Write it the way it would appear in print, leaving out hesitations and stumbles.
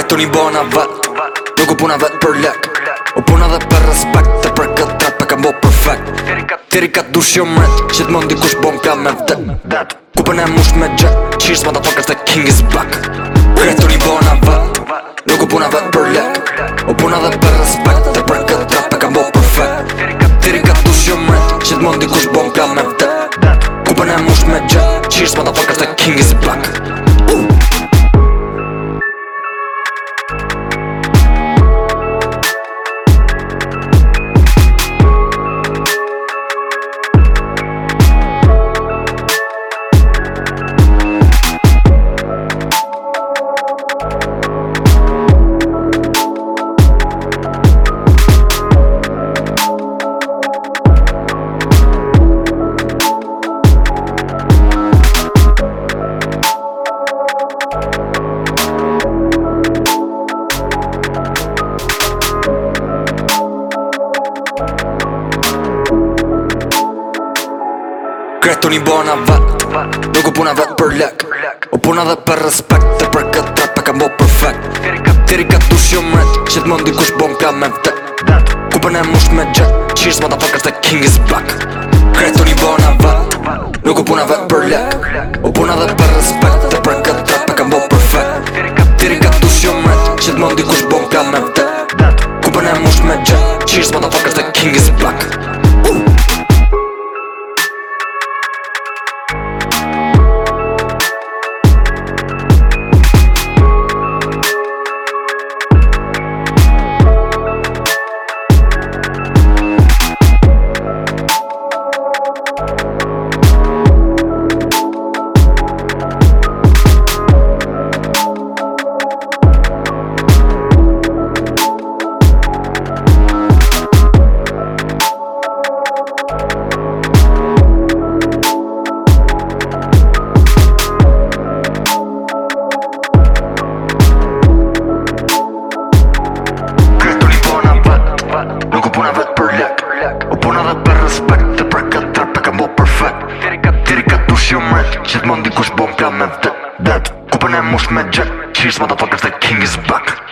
Kretu një bona vet, nuk u puna vet për lek, u puna dhe për respekt, dhe për këtë rap e kam bo perfect. Tiri ka dush jo mret, qit mund dikush bo m'ka me vdet, kupën e mush me jet, cheers motherfuckers, the king is back. Kretu një bona vet, nuk u puna vet për lek, u puna dhe për respekt, dhe për këtë rap e kam bo perfect. Tiri ka dush jo mret, qit mund dikush bo m'ka me vdet, kupën e mush me jet, cheers motherfuckers, the king is back. Kretu një bona vet, nuk u puna vet për lek, u puna dhe për respekt, dhe për këtë rap e kam bo perfect. Tiri ka dush jo mret, qit mund dikush bo m'ka me vdet, kupën e mush me jet, cheers motherfuckers, the king is back. Kretu një bona vet, nuk u puna vet për lek, u puna dhe për respekt, dhe për këtë rap e kam bo perfect. Tiri ka dush jo mret, qit mund dikush bo m'ka me vdet, kupën e mush me jet, cheers motherfuckers, the king is back. Nuk u puna vet për lek, u puna dhe për respekt, dhe për këtë rap e kam bo perfect. Tiri ka dush jo mret, qit mund dikush bo m'ka me vdet, kupën e mush me jet, cheers motherfuckers, the king is back.